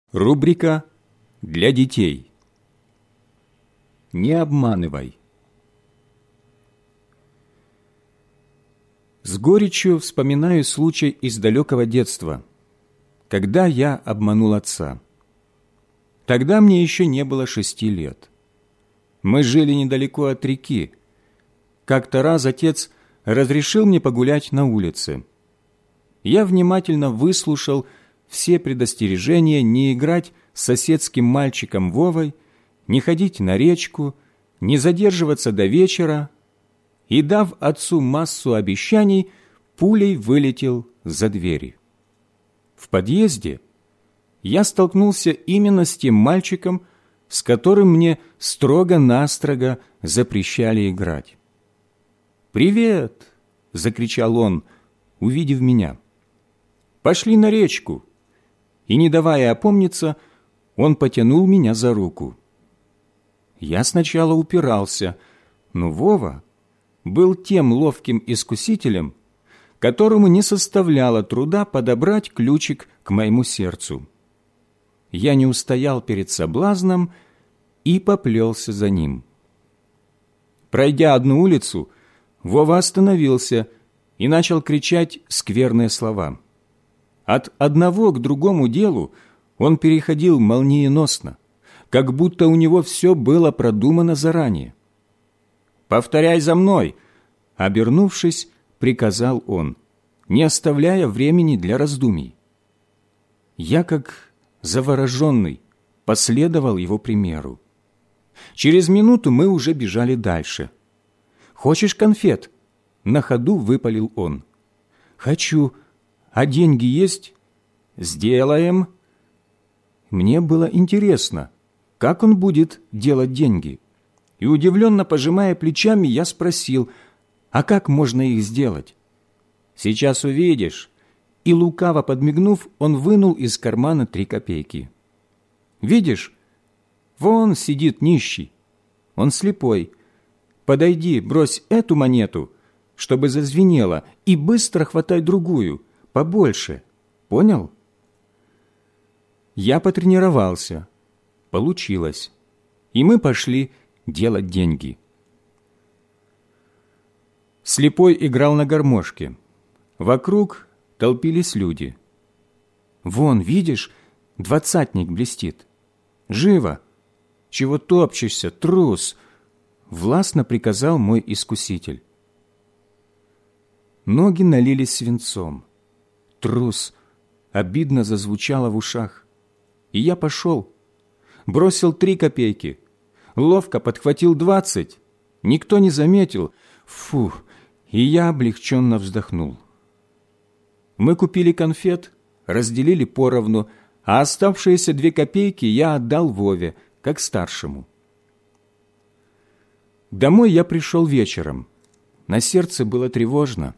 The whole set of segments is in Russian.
Рубрика «Для детей». Не обманывай. С горечью вспоминаю случай из далекого детства, когда я обманул отца. Тогда мне еще не было 6 лет. Мы жили недалеко от реки. Как-то раз отец разрешил мне погулять на улице. Я внимательно выслушал все предостережения не играть с соседским мальчиком Вовой, не ходить на речку, не задерживаться до вечера, и, дав отцу массу обещаний, пулей вылетел за двери. В подъезде я столкнулся именно с тем мальчиком, с которым мне строго-настрого запрещали играть. «Привет!» — закричал он, увидев меня. «Пошли на речку!» И, не давая опомниться, он потянул меня за руку. Я сначала упирался, но Вова был тем ловким искусителем, которому не составляло труда подобрать ключик к моему сердцу. Я не устоял перед соблазном и поплелся за ним. Пройдя одну улицу, Вова остановился и начал кричать скверные слова. От одного к другому делу он переходил молниеносно, как будто у него все было продумано заранее. «Повторяй за мной!» — обернувшись, приказал он, не оставляя времени для раздумий. Я, как завороженный, последовал его примеру. Через минуту мы уже бежали дальше. «Хочешь конфет?» — на ходу выпалил он. «Хочу. А деньги есть?» «Сделаем». Мне было интересно, как он будет делать деньги. И, удивленно пожимая плечами, я спросил, а как можно их сделать? «Сейчас увидишь». И, лукаво подмигнув, он вынул из кармана 3 копейки. «Видишь, вон сидит нищий. Он слепой. Подойди, брось эту монету, чтобы зазвенело, и быстро хватай другую, побольше. Понял?» Я потренировался. Получилось. И мы пошли делать деньги. Слепой играл на гармошке. Вокруг толпились люди. «Вон, видишь, 20-ник блестит. Живо! Чего топчешься, трус?» Властно приказал мой искуситель. Ноги налились свинцом. «Трус!» обидно зазвучало в ушах. И я пошел. Бросил 3 копейки. Ловко подхватил 20. Никто не заметил. Фу! И я облегченно вздохнул. Мы купили конфет, разделили поровну, а оставшиеся 2 копейки я отдал Вове, как старшему. Домой я пришел вечером. На сердце было тревожно.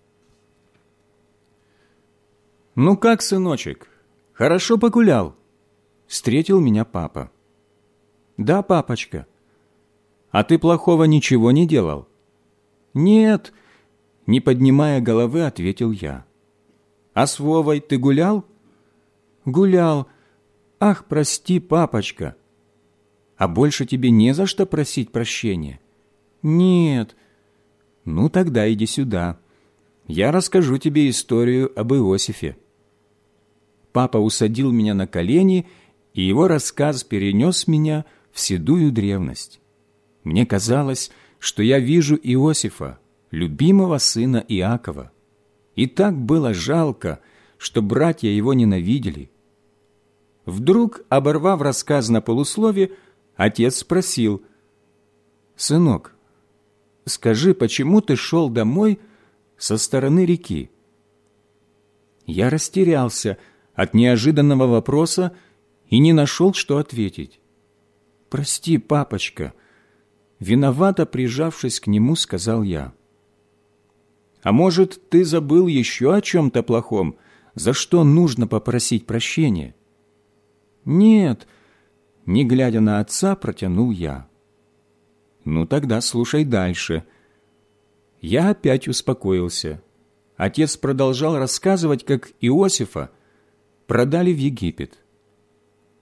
«Ну как, сыночек, хорошо погулял?» Встретил меня папа. «Да, папочка». «А ты плохого ничего не делал?» «Нет», — не поднимая головы, ответил я. «А с Вовой ты гулял?» «Гулял. Ах, прости, папочка». «А больше тебе не за что просить прощения?» «Нет». «Ну, тогда иди сюда. Я расскажу тебе историю об Иосифе». Папа усадил меня на колени, и его рассказ перенес меня в седую древность. Мне казалось, что я вижу Иосифа, любимого сына Иакова. И так было жалко, что братья его ненавидели. Вдруг, оборвав рассказ на полуслове, отец спросил: «Сынок, скажи, почему ты шел домой со стороны реки?» Я растерялся от неожиданного вопроса и не нашел, что ответить. «Прости, папочка», — виновато прижавшись к нему, сказал я. «А может, ты забыл еще о чем-то плохом, за что нужно попросить прощения?» «Нет», — не глядя на отца, протянул я. «Ну тогда слушай дальше». Я опять успокоился. Отец продолжал рассказывать, как Иосифа продали в Египет.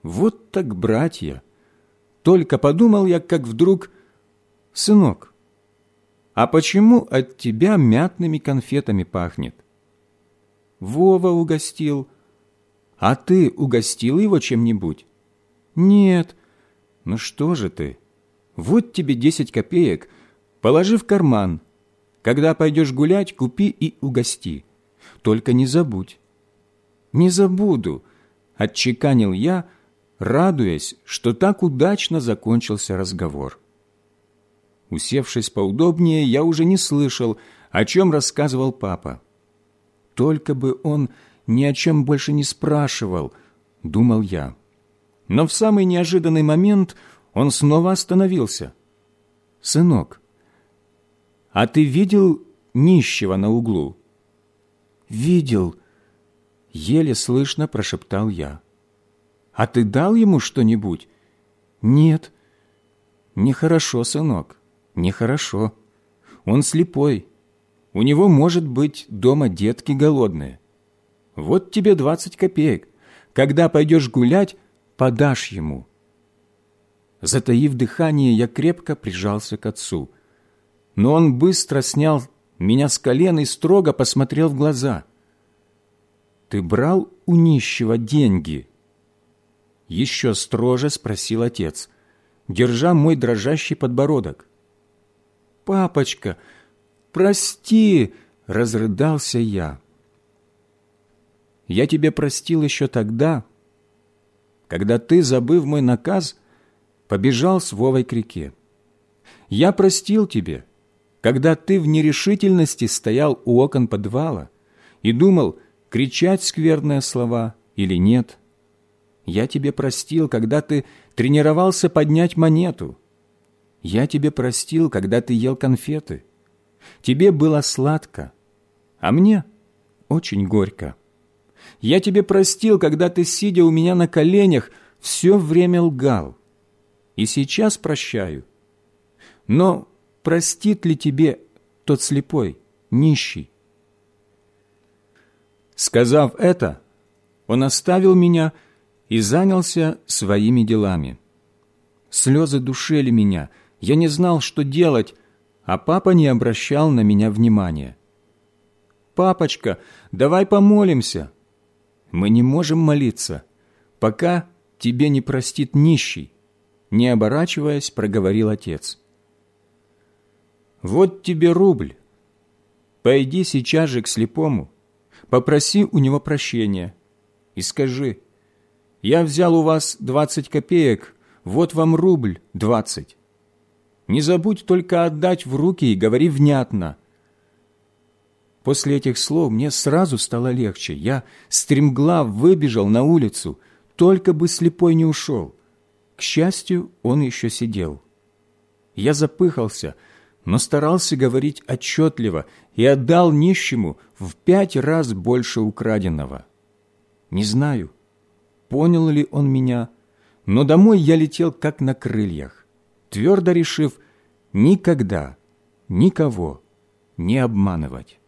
Вот так братья! Только подумал я, как вдруг: сынок, а почему от тебя мятными конфетами пахнет? Вова угостил. А ты угостил его чем-нибудь? Нет. Ну что же ты? Вот тебе 10 копеек, положи в карман. Когда пойдешь гулять, купи и угости. Только не забудь. Не забуду, отчеканил я, радуясь, что так удачно закончился разговор. Усевшись поудобнее, я уже не слышал, о чем рассказывал папа. Только бы он ни о чем больше не спрашивал, думал я. Но в самый неожиданный момент он снова остановился. «Сынок, а ты видел нищего на углу?» «Видел», — еле слышно прошептал я. «А ты дал ему что-нибудь?» «Нет». «Нехорошо, сынок, нехорошо. Он слепой. У него, может быть, дома детки голодные. Вот тебе 20 копеек. Когда пойдешь гулять, подашь ему». Затаив дыхание, я крепко прижался к отцу. Но он быстро снял меня с колен и строго посмотрел в глаза. «Ты брал у нищего деньги?» Еще строже спросил отец, держа мой дрожащий подбородок. «Папочка, прости!» — разрыдался я. «Я тебе простил еще тогда, когда ты, забыв мой наказ, побежал с Вовой к реке. Я простил тебе, когда ты в нерешительности стоял у окон подвала и думал, кричать скверные слова или нет. Я тебе простил, когда ты тренировался поднять монету. Я тебе простил, когда ты ел конфеты. Тебе было сладко, а мне очень горько. Я тебе простил, когда ты, сидя у меня на коленях, все время лгал. И сейчас прощаю. Но простит ли тебе тот слепой, нищий?» Сказав это, он оставил меня и занялся своими делами. Слезы душили меня, я не знал, что делать, а папа не обращал на меня внимания. «Папочка, давай помолимся». «Мы не можем молиться, пока тебе не простит нищий», не оборачиваясь, проговорил отец. «Вот тебе рубль. Пойди сейчас же к слепому, попроси у него прощения и скажи: я взял у вас 20 копеек, вот вам рубль 20. Не забудь только отдать в руки и говори внятно». После этих слов мне сразу стало легче. Я стремглав выбежал на улицу, только бы слепой не ушел. К счастью, он еще сидел. Я запыхался, но старался говорить отчетливо и отдал нищему в 5 раз больше украденного. Не знаю, понял ли он меня, но домой я летел как на крыльях, твердо решив никогда никого не обманывать.